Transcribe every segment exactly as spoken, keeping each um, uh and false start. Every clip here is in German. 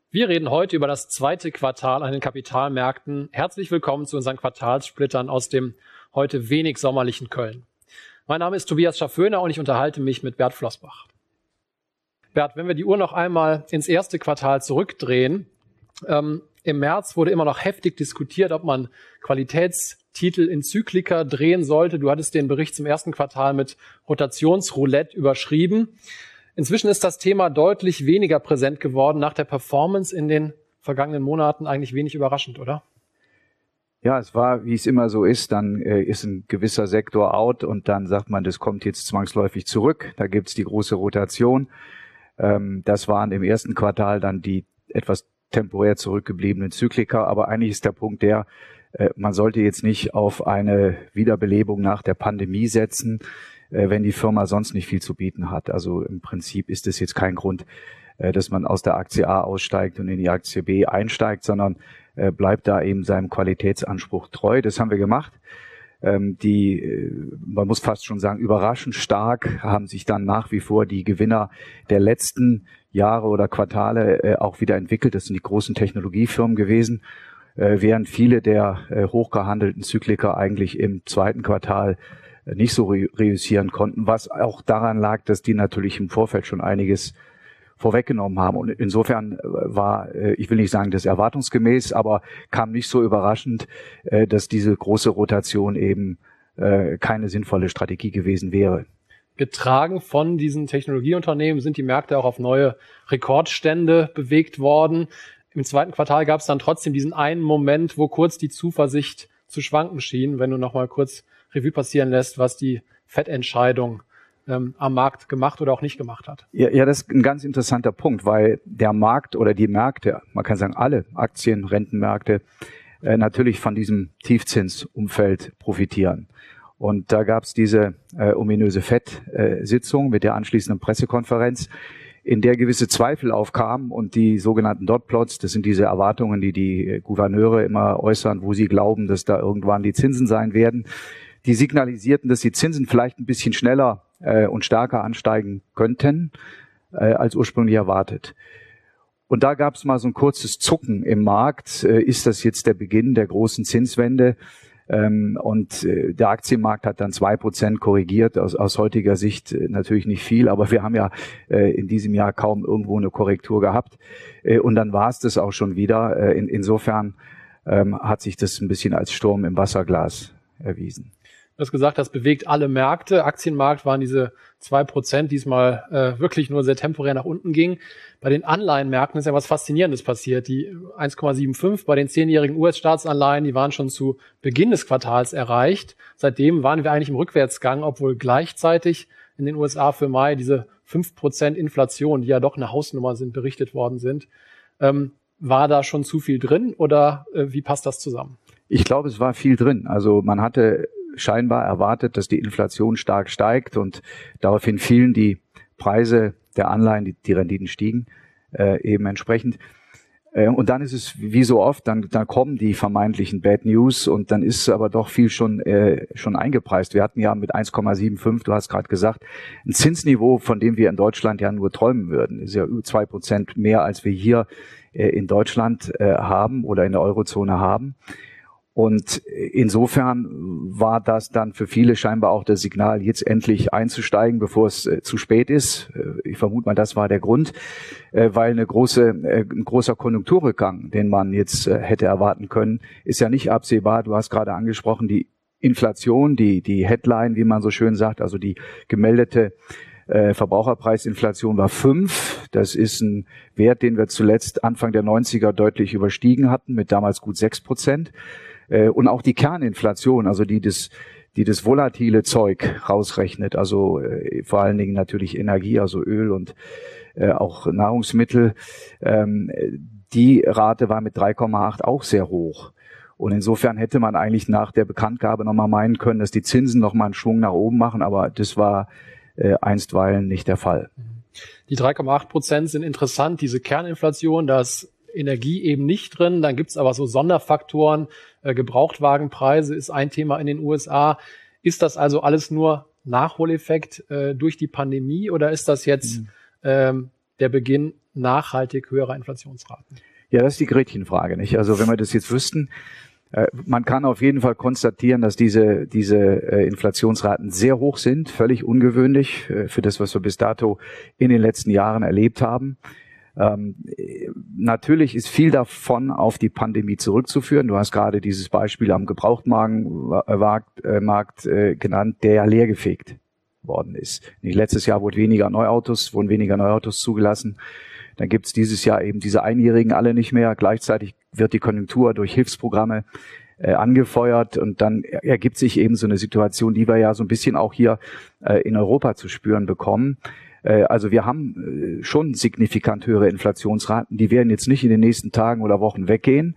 Wir reden heute über das zweite Quartal an den Kapitalmärkten. Herzlich willkommen zu unseren Quartalssplittern aus dem heute wenig sommerlichen Köln. Mein Name ist Tobias Schafföner und ich unterhalte mich mit Bert Flossbach. Bert, wenn wir die Uhr noch einmal ins erste Quartal zurückdrehen, ähm, im März wurde immer noch heftig diskutiert, ob man Qualitätstitel in Zyklika drehen sollte. Du hattest den Bericht zum ersten Quartal mit Rotationsroulette überschrieben. Inzwischen ist das Thema deutlich weniger präsent geworden. Nach der Performance in den vergangenen Monaten eigentlich wenig überraschend, oder? Ja, es war, wie es immer so ist, dann äh, ist ein gewisser Sektor out und dann sagt man, das kommt jetzt zwangsläufig zurück. Da gibt's die große Rotation. Ähm, das waren im ersten Quartal dann die etwas temporär zurückgebliebenen Zyklika. Aber eigentlich ist der Punkt der, äh, man sollte jetzt nicht auf eine Wiederbelebung nach der Pandemie setzen, wenn die Firma sonst nicht viel zu bieten hat. Also im Prinzip ist es jetzt kein Grund, dass man aus der Aktie A aussteigt und in die Aktie B einsteigt, sondern bleibt da eben seinem Qualitätsanspruch treu. Das haben wir gemacht. Die, man muss fast schon sagen, überraschend stark haben sich dann nach wie vor die Gewinner der letzten Jahre oder Quartale auch wieder entwickelt. Das sind die großen Technologiefirmen gewesen, während viele der hochgehandelten Zyklika eigentlich im zweiten Quartal nicht so reüssieren konnten, was auch daran lag, dass die natürlich im Vorfeld schon einiges vorweggenommen haben. Und insofern war, ich will nicht sagen, das erwartungsgemäß, aber kam nicht so überraschend, dass diese große Rotation eben keine sinnvolle Strategie gewesen wäre. Getragen von diesen Technologieunternehmen sind die Märkte auch auf neue Rekordstände bewegt worden. Im zweiten Quartal gab es dann trotzdem diesen einen Moment, wo kurz die Zuversicht zu schwanken schien, wenn du noch mal kurz Revue passieren lässt, was die Fettentscheidung ähm, am Markt gemacht oder auch nicht gemacht hat. Ja, ja, das ist ein ganz interessanter Punkt, weil der Markt oder die Märkte, man kann sagen alle Aktien, Rentenmärkte, äh, natürlich von diesem Tiefzinsumfeld profitieren. Und da gab es diese äh, ominöse Fed-Sitzung mit der anschließenden Pressekonferenz, in der gewisse Zweifel aufkamen und die sogenannten Dotplots, das sind diese Erwartungen, die die Gouverneure immer äußern, wo sie glauben, dass da irgendwann die Zinsen sein werden. Die signalisierten, dass die Zinsen vielleicht ein bisschen schneller äh, und stärker ansteigen könnten, äh, als ursprünglich erwartet. Und da gab es mal so ein kurzes Zucken im Markt. Äh, ist das jetzt der Beginn der großen Zinswende? Ähm, und äh, der Aktienmarkt hat dann zwei Prozent korrigiert. Aus, aus heutiger Sicht äh, natürlich nicht viel, aber wir haben ja äh, in diesem Jahr kaum irgendwo eine Korrektur gehabt. Äh, und dann war es das auch schon wieder. Äh, in, insofern ähm, hat sich das ein bisschen als Sturm im Wasserglas erwiesen. Du hast gesagt, das bewegt alle Märkte. Aktienmarkt waren diese zwei Prozent, diesmal äh, wirklich nur sehr temporär nach unten ging. Bei den Anleihenmärkten ist ja was Faszinierendes passiert. Die eins Komma fünfundsiebzig bei den zehnjährigen U S-Staatsanleihen, die waren schon zu Beginn des Quartals erreicht. Seitdem waren wir eigentlich im Rückwärtsgang, obwohl gleichzeitig in den U S A für Mai diese fünf Prozent Inflation, die ja doch eine Hausnummer sind, berichtet worden sind. Ähm, war da schon zu viel drin oder äh, wie passt das zusammen? Ich glaube, es war viel drin. Also man hatte scheinbar erwartet, dass die Inflation stark steigt und daraufhin fielen die Preise der Anleihen, die, die Renditen stiegen äh, eben entsprechend. Äh, und dann ist es wie so oft, dann, dann kommen die vermeintlichen Bad News und dann ist aber doch viel schon äh, schon eingepreist. Wir hatten ja mit eins Komma fünfundsiebzig, du hast gerade gesagt, ein Zinsniveau, von dem wir in Deutschland ja nur träumen würden. Das ist ja über zwei Prozent mehr, als wir hier äh, in Deutschland äh, haben oder in der Eurozone haben. Und insofern war das dann für viele scheinbar auch das Signal, jetzt endlich einzusteigen, bevor es äh, zu spät ist. Ich vermute mal, das war der Grund, äh, weil eine große, äh, ein großer Konjunkturrückgang, den man jetzt äh, hätte erwarten können, ist ja nicht absehbar. Du hast gerade angesprochen, die Inflation, die, die Headline, wie man so schön sagt, also die gemeldete äh, Verbraucherpreisinflation war fünf. Das ist ein Wert, den wir zuletzt Anfang der neunziger deutlich überstiegen hatten, mit damals gut sechs Prozent. Und auch die Kerninflation, also die das, die das volatile Zeug rausrechnet, also äh, vor allen Dingen natürlich Energie, also Öl und äh, auch Nahrungsmittel, ähm, die Rate war mit drei Komma acht auch sehr hoch. Und insofern hätte man eigentlich nach der Bekanntgabe nochmal meinen können, dass die Zinsen nochmal einen Schwung nach oben machen, aber das war äh, einstweilen nicht der Fall. Die drei Komma acht Prozent sind interessant, diese Kerninflation, das Energie eben nicht drin. Dann gibt's aber so Sonderfaktoren. Äh, Gebrauchtwagenpreise ist ein Thema in den U S A. Ist das also alles nur Nachholeffekt äh, durch die Pandemie oder ist das jetzt mhm. ähm, der Beginn nachhaltig höherer Inflationsraten? Ja, das ist die Gretchenfrage, nicht? Also wenn wir das jetzt wüssten, äh, man kann auf jeden Fall konstatieren, dass diese diese äh, Inflationsraten sehr hoch sind, völlig ungewöhnlich äh, für das, was wir bis dato in den letzten Jahren erlebt haben. Ähm, natürlich ist viel davon auf die Pandemie zurückzuführen. Du hast gerade dieses Beispiel am Gebrauchtwagenmarkt äh, Markt, äh, genannt, der ja leergefegt worden ist. Nicht, letztes Jahr wurde weniger Neuautos, wurden weniger Neuautos zugelassen. Dann gibt es dieses Jahr eben diese Einjährigen alle nicht mehr. Gleichzeitig wird die Konjunktur durch Hilfsprogramme äh, angefeuert und dann ergibt sich eben so eine Situation, die wir ja so ein bisschen auch hier äh, in Europa zu spüren bekommen. Äh, also wir haben äh, schon signifikant höhere Inflationsraten. Die werden jetzt nicht in den nächsten Tagen oder Wochen weggehen.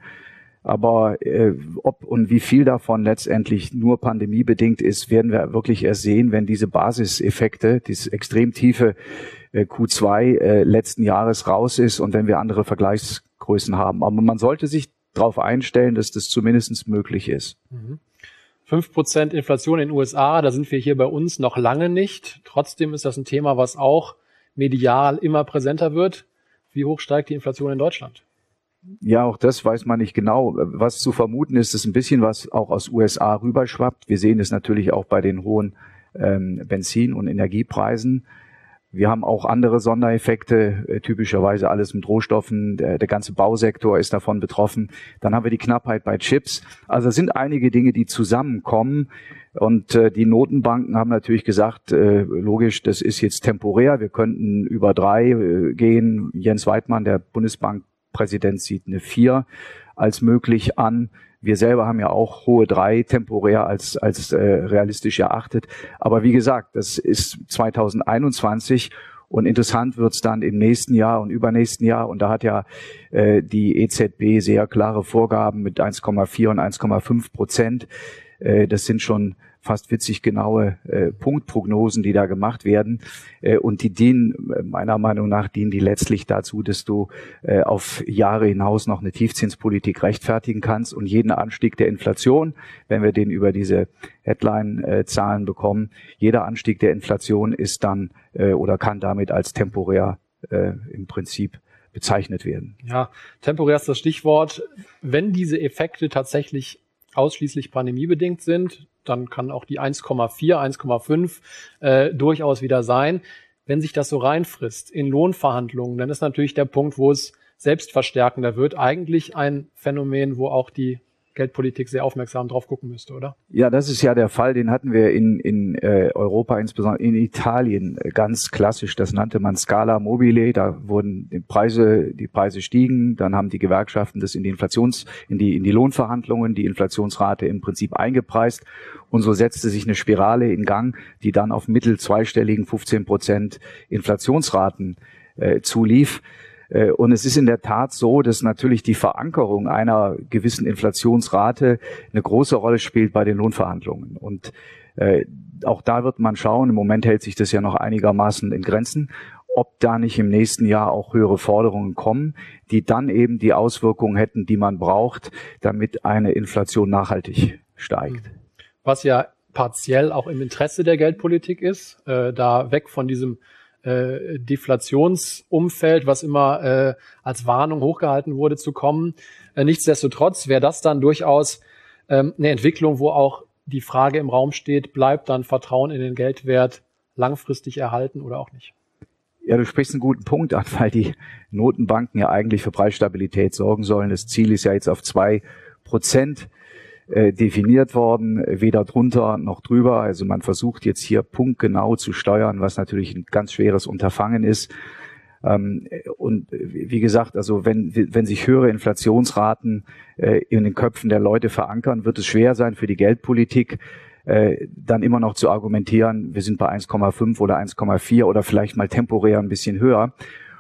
Aber äh, ob und wie viel davon letztendlich nur pandemiebedingt ist, werden wir wirklich erst sehen, wenn diese Basiseffekte, dieses extrem tiefe äh, Q zwei äh, letzten Jahres raus ist und wenn wir andere Vergleichsgrößen haben. Aber man sollte sich darauf einstellen, dass das zumindest möglich ist. Mhm. fünf Prozent Inflation in den U S A, da sind wir hier bei uns noch lange nicht. Trotzdem ist das ein Thema, was auch medial immer präsenter wird. Wie hoch steigt die Inflation in Deutschland? Ja, auch das weiß man nicht genau. Was zu vermuten ist, ist ein bisschen was auch aus U S A rüberschwappt. Wir sehen es natürlich auch bei den hohen ähm, Benzin- und Energiepreisen. Wir haben auch andere Sondereffekte, äh, typischerweise alles mit Rohstoffen. Der, der ganze Bausektor ist davon betroffen. Dann haben wir die Knappheit bei Chips. Also es sind einige Dinge, die zusammenkommen. Und äh, die Notenbanken haben natürlich gesagt, äh, logisch, das ist jetzt temporär. Wir könnten über drei äh, gehen. Jens Weidmann, der Bundesbankpräsident, sieht eine vier als möglich an. Wir selber haben ja auch hohe drei temporär als als äh, realistisch erachtet. Aber wie gesagt, das ist zweitausendeinundzwanzig und interessant wird's dann im nächsten Jahr und übernächsten Jahr. Und da hat ja äh, die E Z B sehr klare Vorgaben mit eins Komma vier und eins Komma fünf Prozent. Äh, das sind schon fast witzig genaue äh, Punktprognosen, die da gemacht werden. Äh, und die dienen, meiner Meinung nach, dienen die letztlich dazu, dass du äh, auf Jahre hinaus noch eine Tiefzinspolitik rechtfertigen kannst und jeden Anstieg der Inflation, wenn wir den über diese Headline-Zahlen bekommen, jeder Anstieg der Inflation ist dann äh, oder kann damit als temporär äh, im Prinzip bezeichnet werden. Ja, temporär ist das Stichwort. Wenn diese Effekte tatsächlich ausschließlich pandemiebedingt sind, dann kann auch die eins Komma vier, eins Komma fünf äh, durchaus wieder sein. Wenn sich das so reinfrisst in Lohnverhandlungen, dann ist natürlich der Punkt, wo es selbstverstärkender wird, eigentlich ein Phänomen, wo auch die Geldpolitik sehr aufmerksam drauf gucken müsste, oder? Ja, das ist ja der Fall, den hatten wir in, in äh, Europa, insbesondere in Italien, ganz klassisch. Das nannte man Scala Mobile. Da wurden die Preise, die Preise stiegen. Dann haben die Gewerkschaften das in die Inflations, in die, in die Lohnverhandlungen, die Inflationsrate im Prinzip eingepreist. Und so setzte sich eine Spirale in Gang, die dann auf mittel zweistelligen fünfzehn Prozent Inflationsraten äh, zulief. Und es ist in der Tat so, dass natürlich die Verankerung einer gewissen Inflationsrate eine große Rolle spielt bei den Lohnverhandlungen. Und äh, auch da wird man schauen, im Moment hält sich das ja noch einigermaßen in Grenzen, ob da nicht im nächsten Jahr auch höhere Forderungen kommen, die dann eben die Auswirkungen hätten, die man braucht, damit eine Inflation nachhaltig steigt. Was ja partiell auch im Interesse der Geldpolitik ist, äh, da weg von diesem Äh, Deflationsumfeld, was immer äh, als Warnung hochgehalten wurde, zu kommen. Äh, nichtsdestotrotz wäre das dann durchaus ähm, eine Entwicklung, wo auch die Frage im Raum steht, bleibt dann Vertrauen in den Geldwert langfristig erhalten oder auch nicht? Ja, du sprichst einen guten Punkt an, weil die Notenbanken ja eigentlich für Preisstabilität sorgen sollen. Das Ziel ist ja jetzt auf zwei Prozent Äh, definiert worden, weder drunter noch drüber. Also man versucht jetzt hier punktgenau zu steuern, was natürlich ein ganz schweres Unterfangen ist. Ähm, und wie gesagt, also wenn wenn sich höhere Inflationsraten äh, in den Köpfen der Leute verankern, wird es schwer sein für die Geldpolitik, äh, dann immer noch zu argumentieren, wir sind bei eins Komma fünf oder eins Komma vier oder vielleicht mal temporär ein bisschen höher.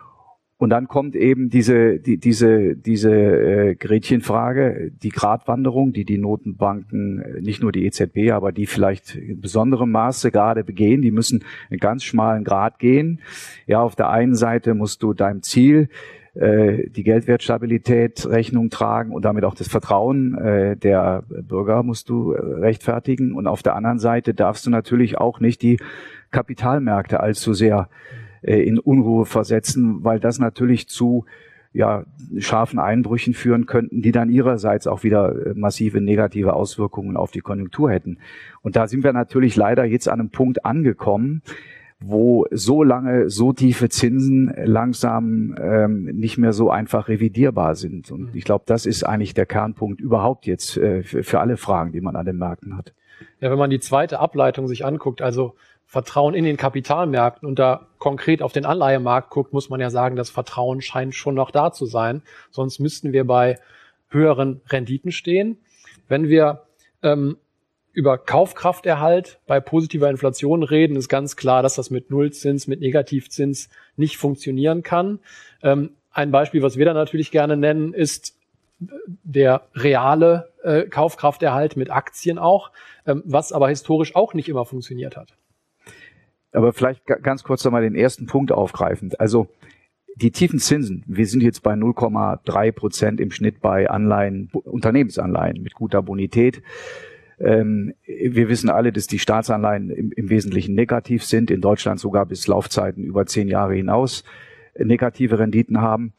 Und dann kommt eben diese die, diese diese äh, Gretchenfrage, die Gratwanderung, die die Notenbanken, nicht nur die E Z B, aber die vielleicht in besonderem Maße gerade begehen. Die müssen einen ganz schmalen Grat gehen. Ja, auf der einen Seite musst du deinem Ziel äh, die Geldwertstabilität Rechnung tragen und damit auch das Vertrauen äh, der Bürger musst du äh, rechtfertigen. Und auf der anderen Seite darfst du natürlich auch nicht die Kapitalmärkte allzu sehr äh, in Unruhe versetzen, weil das natürlich zu ja, scharfen Einbrüchen führen könnten, die dann ihrerseits auch wieder massive negative Auswirkungen auf die Konjunktur hätten. Und da sind wir natürlich leider jetzt an einem Punkt angekommen, wo so lange, so tiefe Zinsen langsam ähm, nicht mehr so einfach revidierbar sind. Und ich glaube, das ist eigentlich der Kernpunkt überhaupt jetzt äh, für, für alle Fragen, die man an den Märkten hat. Ja, wenn man die zweite Ableitung sich anguckt, also Vertrauen in den Kapitalmärkten und da konkret auf den Anleihemarkt guckt, muss man ja sagen, das Vertrauen scheint schon noch da zu sein. Sonst müssten wir bei höheren Renditen stehen. Wenn wir ähm, über Kaufkrafterhalt bei positiver Inflation reden, ist ganz klar, dass das mit Nullzins, mit Negativzins nicht funktionieren kann. Ähm, ein Beispiel, was wir da natürlich gerne nennen, ist der reale äh, Kaufkrafterhalt mit Aktien auch, ähm, was aber historisch auch nicht immer funktioniert hat. Aber vielleicht ganz kurz nochmal den ersten Punkt aufgreifend. Also die tiefen Zinsen, wir sind jetzt bei null Komma drei Prozent im Schnitt bei Anleihen, Unternehmensanleihen mit guter Bonität. Ähm, wir wissen alle, dass die Staatsanleihen im, im Wesentlichen negativ sind, in Deutschland sogar bis Laufzeiten über zehn Jahre hinaus negative Renditen haben.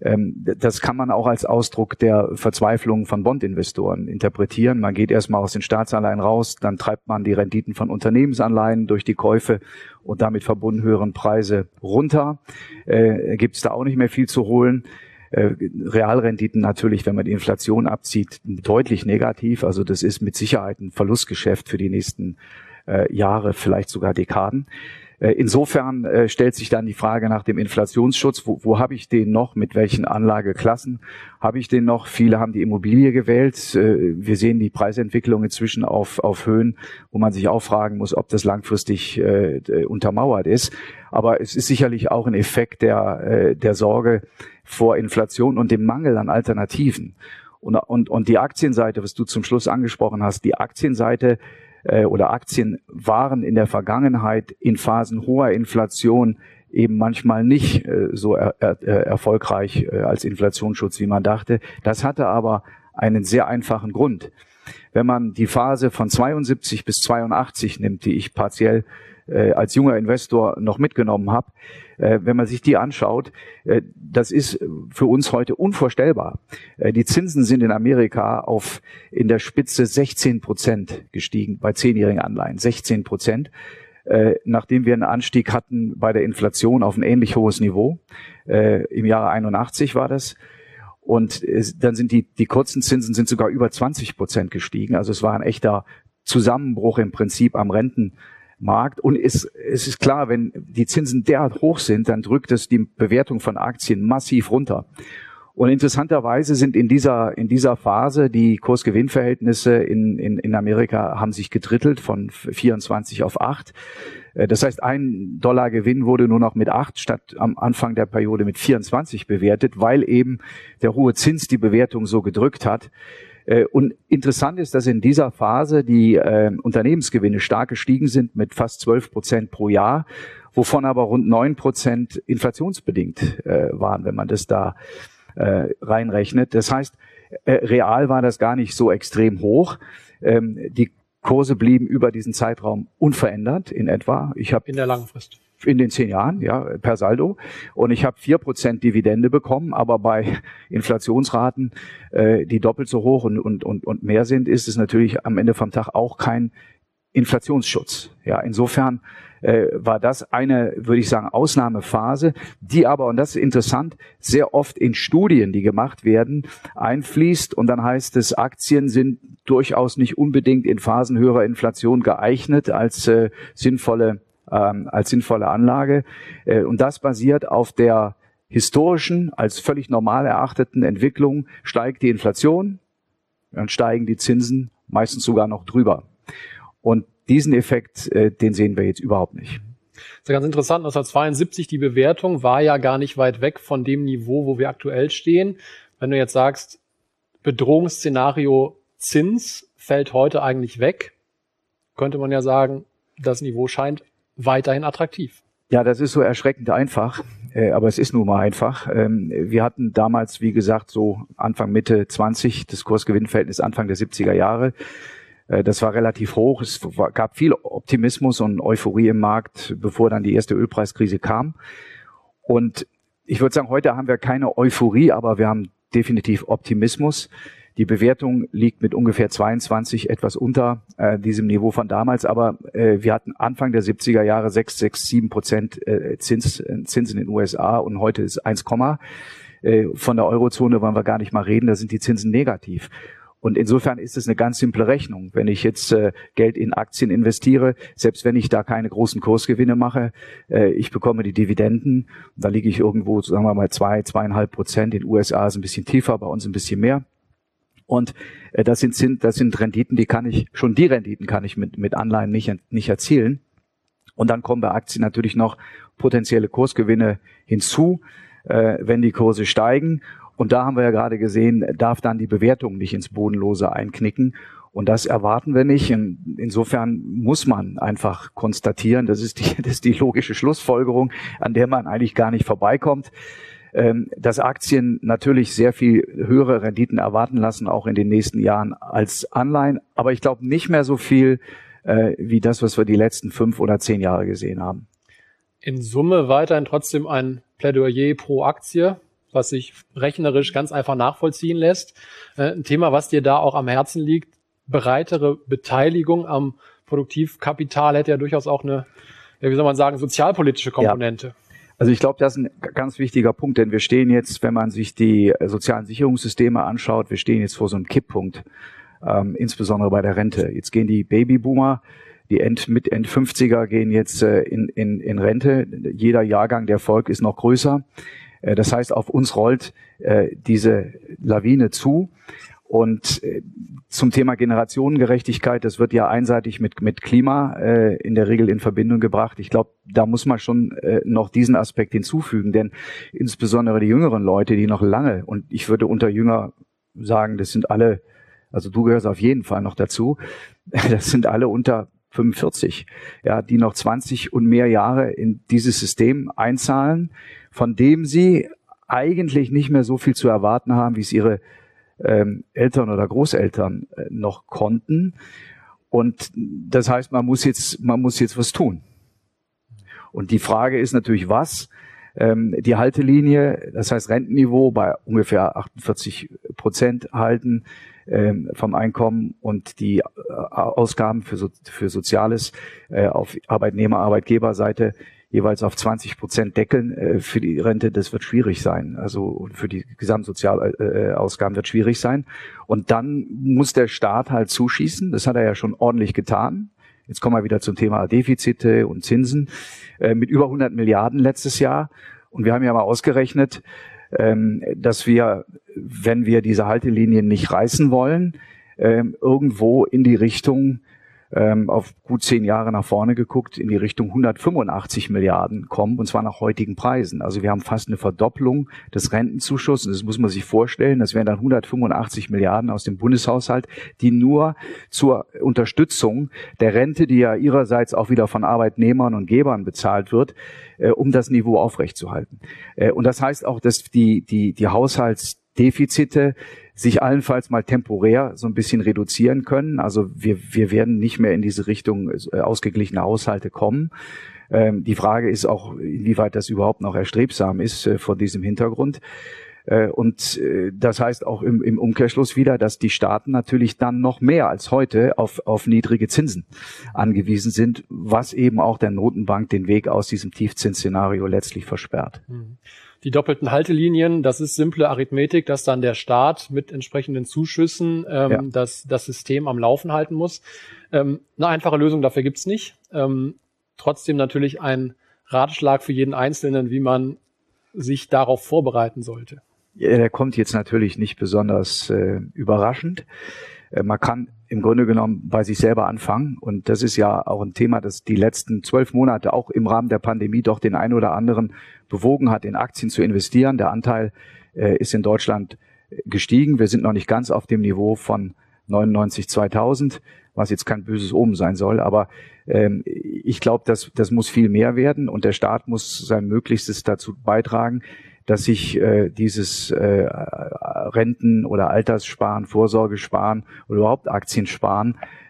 Das kann man auch als Ausdruck der Verzweiflung von Bondinvestoren interpretieren. Man geht erstmal aus den Staatsanleihen raus, dann treibt man die Renditen von Unternehmensanleihen durch die Käufe und damit verbunden höheren Preise runter. Äh, gibt es da auch nicht mehr viel zu holen. Äh, Realrenditen natürlich, wenn man die Inflation abzieht, deutlich negativ. Also das ist mit Sicherheit ein Verlustgeschäft für die nächsten äh, Jahre, vielleicht sogar Dekaden. Insofern äh, stellt sich dann die Frage nach dem Inflationsschutz. Wo, wo habe ich den noch? Mit welchen Anlageklassen habe ich den noch? Viele haben die Immobilie gewählt. Äh, wir sehen die Preisentwicklung inzwischen auf, auf Höhen, wo man sich auch fragen muss, ob das langfristig äh, untermauert ist. Aber es ist sicherlich auch ein Effekt der, äh, der Sorge vor Inflation und dem Mangel an Alternativen. Und, und, und die Aktienseite, was du zum Schluss angesprochen hast, die Aktienseite oder Aktien waren in der Vergangenheit in Phasen hoher Inflation eben manchmal nicht äh, so er, er, erfolgreich äh, als Inflationsschutz, wie man dachte. Das hatte aber einen sehr einfachen Grund. Wenn man die Phase von zweiundsiebzig bis zweiundachtzig nimmt, die ich partiell äh, als junger Investor noch mitgenommen habe, äh, wenn man sich die anschaut, äh, das ist für uns heute unvorstellbar. Äh, die Zinsen sind in Amerika auf in der Spitze sechzehn Prozent gestiegen, bei zehnjährigen Anleihen, sechzehn Prozent. Äh, nachdem wir einen Anstieg hatten bei der Inflation auf ein ähnlich hohes Niveau. Äh, im Jahre einundachtzig war das. Und äh, dann sind die, die kurzen Zinsen sind sogar über zwanzig Prozent gestiegen. Also es war ein echter Zusammenbruch im Prinzip am Rentenmarkt. Und es, es ist klar, wenn die Zinsen derart hoch sind, dann drückt es die Bewertung von Aktien massiv runter. Und interessanterweise sind in dieser, in dieser Phase die Kurs-Gewinn-Verhältnisse in, in, in Amerika haben sich gedrittelt von vierundzwanzig auf acht. Das heißt, ein Dollar Gewinn wurde nur noch mit acht statt am Anfang der Periode mit vierundzwanzig bewertet, weil eben der hohe Zins die Bewertung so gedrückt hat. Und interessant ist, dass in dieser Phase die äh, Unternehmensgewinne stark gestiegen sind mit fast zwölf Prozent pro Jahr, wovon aber rund neun Prozent inflationsbedingt äh, waren, wenn man das da äh, reinrechnet. Das heißt, äh, real war das gar nicht so extrem hoch. Ähm, die Kurse blieben über diesen Zeitraum unverändert in etwa. Ich habe in der langen Frist. In den zehn Jahren, ja, per Saldo. Und ich habe vier Prozent Dividende bekommen, aber bei Inflationsraten, äh, die doppelt so hoch und, und, und, und mehr sind, ist es natürlich am Ende vom Tag auch kein Inflationsschutz. Ja, insofern äh, war das eine, würde ich sagen, Ausnahmephase, die aber, und das ist interessant, sehr oft in Studien, die gemacht werden, einfließt. Und dann heißt es, Aktien sind durchaus nicht unbedingt in Phasen höherer Inflation geeignet als äh, sinnvolle ähm, als sinnvolle Anlage. Äh, und das basiert auf der historischen, als völlig normal erachteten Entwicklung. Steigt die Inflation, dann steigen die Zinsen meistens sogar noch drüber. Und diesen Effekt, äh, den sehen wir jetzt überhaupt nicht. Das ist ja ganz interessant. neunzehnhundertzweiundsiebzig, die Bewertung war ja gar nicht weit weg von dem Niveau, wo wir aktuell stehen. Wenn du jetzt sagst, Bedrohungsszenario Zins fällt heute eigentlich weg, könnte man ja sagen, das Niveau scheint weiterhin attraktiv. Ja, das ist so erschreckend einfach, äh, aber es ist nun mal einfach. Ähm, wir hatten damals, wie gesagt, so Anfang, Mitte zwanzig, das Kursgewinnverhältnis Anfang der siebziger Jahre. Das war relativ hoch. Es gab viel Optimismus und Euphorie im Markt, bevor dann die erste Ölpreiskrise kam. Und ich würde sagen, heute haben wir keine Euphorie, aber wir haben definitiv Optimismus. Die Bewertung liegt mit ungefähr zweiundzwanzig etwas unter äh, diesem Niveau von damals, aber äh, wir hatten Anfang der siebziger Jahre sechs, sechs, sieben Prozent äh, Zins, äh, Zinsen in den U S A und heute ist eins, äh, von der Eurozone wollen wir gar nicht mal reden, da sind die Zinsen negativ. Und insofern ist es eine ganz simple Rechnung. Wenn ich jetzt äh, Geld in Aktien investiere, selbst wenn ich da keine großen Kursgewinne mache, äh, ich bekomme die Dividenden. Da liege ich irgendwo, sagen wir mal, zwei, zweieinhalb Prozent. In den U S A ist ein bisschen tiefer, bei uns ein bisschen mehr. Und äh, das sind, sind das sind Renditen, die kann ich schon die Renditen kann ich mit mit Anleihen nicht nicht erzielen. Und dann kommen bei Aktien natürlich noch potenzielle Kursgewinne hinzu, äh, wenn die Kurse steigen. Und da haben wir ja gerade gesehen, darf dann die Bewertung nicht ins Bodenlose einknicken. Und das erwarten wir nicht. Insofern muss man einfach konstatieren, das ist die, das ist die logische Schlussfolgerung, an der man eigentlich gar nicht vorbeikommt, dass Aktien natürlich sehr viel höhere Renditen erwarten lassen, auch in den nächsten Jahren als Anleihen. Aber ich glaube nicht mehr so viel wie das, was wir die letzten fünf oder zehn Jahre gesehen haben. In Summe weiterhin trotzdem ein Plädoyer pro Aktie, was sich rechnerisch ganz einfach nachvollziehen lässt. Ein Thema, was dir da auch am Herzen liegt, breitere Beteiligung am Produktivkapital hätte ja durchaus auch eine, ja, wie soll man sagen, sozialpolitische Komponente. Ja. Also ich glaube, das ist ein ganz wichtiger Punkt, denn wir stehen jetzt, wenn man sich die sozialen Sicherungssysteme anschaut, wir stehen jetzt vor so einem Kipppunkt, ähm, insbesondere bei der Rente. Jetzt gehen die Babyboomer, die End, mit End fünfziger gehen jetzt äh, in, in, in Rente. Jeder Jahrgang, der folgt, ist noch größer. Das heißt, auf uns rollt äh, diese Lawine zu. Und äh, zum Thema Generationengerechtigkeit, das wird ja einseitig mit mit Klima äh, in der Regel in Verbindung gebracht. Ich glaube, da muss man schon äh, noch diesen Aspekt hinzufügen, denn insbesondere die jüngeren Leute, die noch lange, und ich würde unter Jünger sagen, das sind alle, also du gehörst auf jeden Fall noch dazu, das sind alle unter fünfundvierzig, ja, die noch zwanzig und mehr Jahre in dieses System einzahlen, von dem sie eigentlich nicht mehr so viel zu erwarten haben, wie es ihre ähm, Eltern oder Großeltern äh, noch konnten. Und das heißt, man muss jetzt, man muss jetzt was tun. Und die Frage ist natürlich, was? Ähm, die Haltelinie, das heißt Rentenniveau bei ungefähr achtundvierzig Prozent halten ähm, vom Einkommen und die äh, Ausgaben für, so, für Soziales äh, auf Arbeitnehmer-, Arbeitgeberseite jeweils auf zwanzig Prozent deckeln äh, für die Rente, das wird schwierig sein. Also für die Gesamtsozialausgaben äh, wird schwierig sein. Und dann muss der Staat halt zuschießen. Das hat er ja schon ordentlich getan. Jetzt kommen wir wieder zum Thema Defizite und Zinsen äh, mit über hundert Milliarden letztes Jahr. Und wir haben ja mal ausgerechnet, ähm, dass wir, wenn wir diese Haltelinien nicht reißen wollen, ähm, irgendwo in die Richtung ähm, auf gut zehn Jahre nach vorne geguckt, in die Richtung hundertfünfundachtzig Milliarden kommen, und zwar nach heutigen Preisen. Also wir haben fast eine Verdopplung des Rentenzuschusses. Das muss man sich vorstellen. Das wären dann hundertfünfundachtzig Milliarden aus dem Bundeshaushalt, die nur zur Unterstützung der Rente, die ja ihrerseits auch wieder von Arbeitnehmern und Gebern bezahlt wird, äh, um das Niveau aufrechtzuerhalten. Äh, und das heißt auch, dass die, die, die Haushaltsdefizite sich allenfalls mal temporär so ein bisschen reduzieren können. Also wir, wir werden nicht mehr in diese Richtung äh, ausgeglichene Haushalte kommen. Ähm, die Frage ist auch, inwieweit das überhaupt noch erstrebsam ist äh, vor diesem Hintergrund. Äh, und äh, das heißt auch im, im Umkehrschluss wieder, dass die Staaten natürlich dann noch mehr als heute auf, auf niedrige Zinsen angewiesen sind, was eben auch der Notenbank den Weg aus diesem Tiefzinsszenario letztlich versperrt. Mhm. Die doppelten Haltelinien, das ist simple Arithmetik, dass dann der Staat mit entsprechenden Zuschüssen ähm, ja. das, das System am Laufen halten muss. Ähm, eine einfache Lösung dafür gibt's nicht. Ähm, trotzdem natürlich ein Ratschlag für jeden Einzelnen, wie man sich darauf vorbereiten sollte. Ja, der kommt jetzt natürlich nicht besonders äh, überraschend. Äh, man kann im Grunde genommen bei sich selber anfangen. Und das ist ja auch ein Thema, das die letzten zwölf Monate auch im Rahmen der Pandemie doch den einen oder anderen bewogen hat, in Aktien zu investieren. Der Anteil äh, ist in Deutschland gestiegen. Wir sind noch nicht ganz auf dem Niveau von neunundneunzig, zweitausend, was jetzt kein böses Omen sein soll. Aber ähm, ich glaube, das, das muss viel mehr werden. Und der Staat muss sein Möglichstes dazu beitragen, dass sich äh, dieses äh, Renten- oder Alterssparen, Vorsorgesparen oder überhaupt Aktiensparen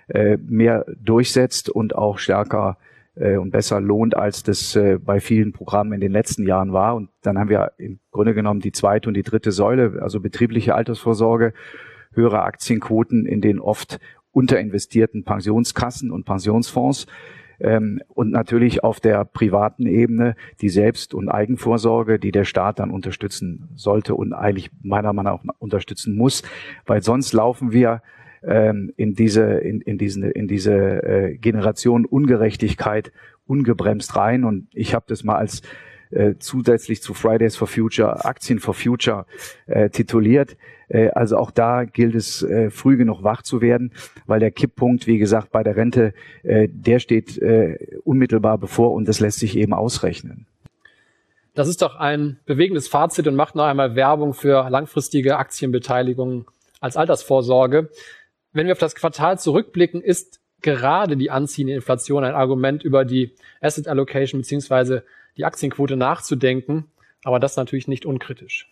äh, mehr durchsetzt und auch stärker äh, und besser lohnt, als das äh, bei vielen Programmen in den letzten Jahren war. Und dann haben wir im Grunde genommen die zweite und die dritte Säule, also betriebliche Altersvorsorge, höhere Aktienquoten in den oft unterinvestierten Pensionskassen und Pensionsfonds. Ähm, und natürlich auf der privaten Ebene die Selbst- und Eigenvorsorge, die der Staat dann unterstützen sollte und eigentlich meiner Meinung nach auch unterstützen muss, weil sonst laufen wir ähm, in diese in, in diesen in diese äh, Generation Ungerechtigkeit ungebremst rein. Und ich habe das mal als äh, zusätzlich zu Fridays for Future Aktien for Future äh, tituliert. Äh, also auch da gilt es, äh, früh genug wach zu werden, weil der Kipppunkt, wie gesagt, bei der Rente, äh, der steht äh, unmittelbar bevor und das lässt sich eben ausrechnen. Das ist doch ein bewegendes Fazit und macht noch einmal Werbung für langfristige Aktienbeteiligungen als Altersvorsorge. Wenn wir auf das Quartal zurückblicken, ist gerade die anziehende Inflation ein Argument, über die Asset Allocation bzw. die Aktienquote nachzudenken, aber das natürlich nicht unkritisch.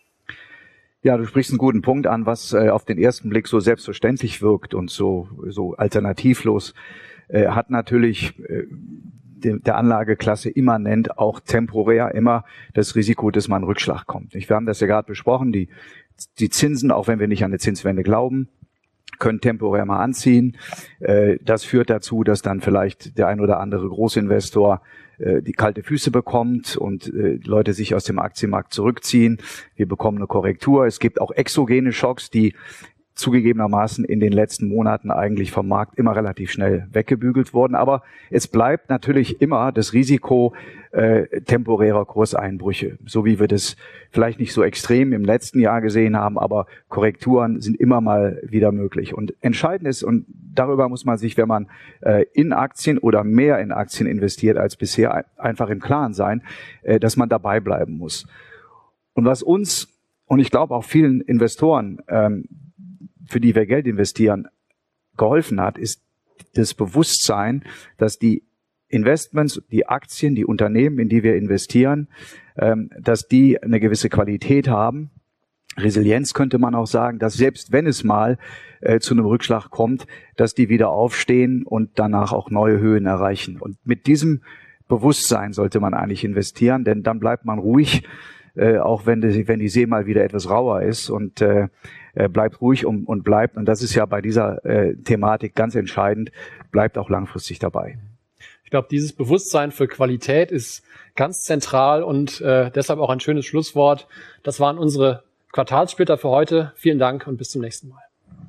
Ja, du sprichst einen guten Punkt an, was äh, auf den ersten Blick so selbstverständlich wirkt und so so alternativlos, äh, hat natürlich äh, de, der Anlageklasse immanent auch temporär immer das Risiko, dass mal ein Rückschlag kommt. Wir haben das ja gerade besprochen, die die Zinsen, auch wenn wir nicht an eine Zinswende glauben, können temporär mal anziehen. Äh, das führt dazu, dass dann vielleicht der ein oder andere Großinvestor die kalte Füße bekommt und äh, Leute sich aus dem Aktienmarkt zurückziehen. Wir bekommen eine Korrektur. Es gibt auch exogene Schocks, die zugegebenermaßen in den letzten Monaten eigentlich vom Markt immer relativ schnell weggebügelt wurden. Aber es bleibt natürlich immer das Risiko äh, temporärer Kurseinbrüche, so wie wir das vielleicht nicht so extrem im letzten Jahr gesehen haben, aber Korrekturen sind immer mal wieder möglich. Und entscheidend ist, und darüber muss man sich, wenn man äh, in Aktien oder mehr in Aktien investiert als bisher, ein, einfach im Klaren sein, äh, dass man dabei bleiben muss. Und was uns, und ich glaube auch vielen Investoren, ähm, für die wir Geld investieren, geholfen hat, ist das Bewusstsein, dass die Investments, die Aktien, die Unternehmen, in die wir investieren, ähm, dass die eine gewisse Qualität haben. Resilienz könnte man auch sagen, dass selbst wenn es mal äh, zu einem Rückschlag kommt, dass die wieder aufstehen und danach auch neue Höhen erreichen. Und mit diesem Bewusstsein sollte man eigentlich investieren, denn dann bleibt man ruhig, äh, auch wenn die, wenn die See mal wieder etwas rauer ist und äh, bleibt ruhig und, und bleibt, und das ist ja bei dieser äh, Thematik ganz entscheidend, bleibt auch langfristig dabei. Ich glaube, dieses Bewusstsein für Qualität ist ganz zentral und äh, deshalb auch ein schönes Schlusswort. Das waren unsere Quartalssplitter für heute. Vielen Dank und bis zum nächsten Mal.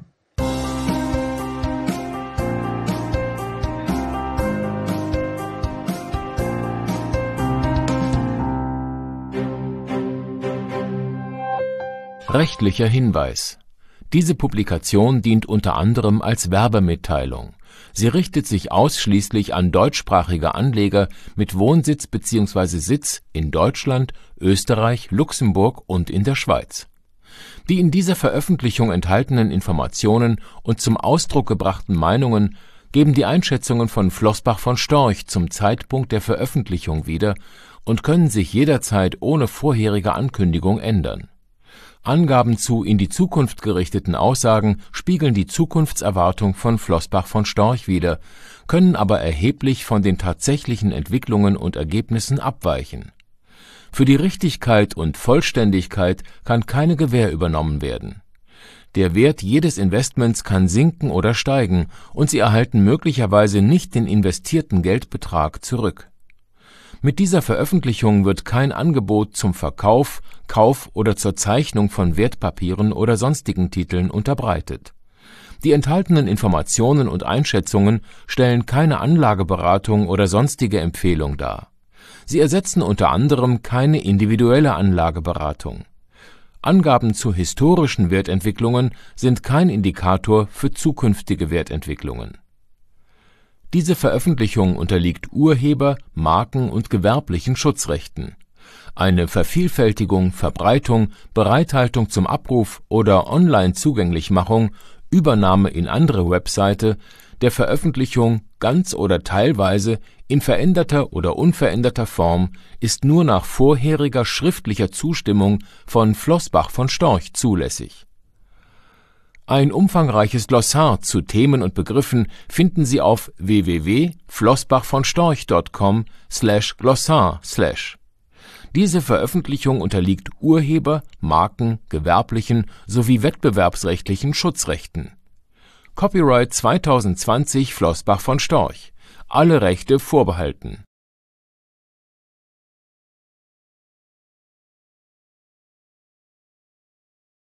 Rechtlicher Hinweis. Diese Publikation dient unter anderem als Werbemitteilung. Sie richtet sich ausschließlich an deutschsprachige Anleger mit Wohnsitz bzw. Sitz in Deutschland, Österreich, Luxemburg und in der Schweiz. Die in dieser Veröffentlichung enthaltenen Informationen und zum Ausdruck gebrachten Meinungen geben die Einschätzungen von Flossbach von Storch zum Zeitpunkt der Veröffentlichung wieder und können sich jederzeit ohne vorherige Ankündigung ändern. Angaben zu in die Zukunft gerichteten Aussagen spiegeln die Zukunftserwartung von Flossbach von Storch wider, können aber erheblich von den tatsächlichen Entwicklungen und Ergebnissen abweichen. Für die Richtigkeit und Vollständigkeit kann keine Gewähr übernommen werden. Der Wert jedes Investments kann sinken oder steigen und Sie erhalten möglicherweise nicht den investierten Geldbetrag zurück. Mit dieser Veröffentlichung wird kein Angebot zum Verkauf, Kauf oder zur Zeichnung von Wertpapieren oder sonstigen Titeln unterbreitet. Die enthaltenen Informationen und Einschätzungen stellen keine Anlageberatung oder sonstige Empfehlung dar. Sie ersetzen unter anderem keine individuelle Anlageberatung. Angaben zu historischen Wertentwicklungen sind kein Indikator für zukünftige Wertentwicklungen. Diese Veröffentlichung unterliegt Urheber-, Marken- und gewerblichen Schutzrechten. Eine Vervielfältigung, Verbreitung, Bereithaltung zum Abruf oder Online-Zugänglichmachung, Übernahme in andere Webseite, der Veröffentlichung ganz oder teilweise in veränderter oder unveränderter Form ist nur nach vorheriger schriftlicher Zustimmung von Flossbach von Storch zulässig. Ein umfangreiches Glossar zu Themen und Begriffen finden Sie auf w w w punkt flossbach von storch punkt com slash glossar slash. Diese Veröffentlichung unterliegt Urheber-, Marken-, gewerblichen sowie wettbewerbsrechtlichen Schutzrechten. Copyright zwanzig zwanzig Flossbach von Storch. Alle Rechte vorbehalten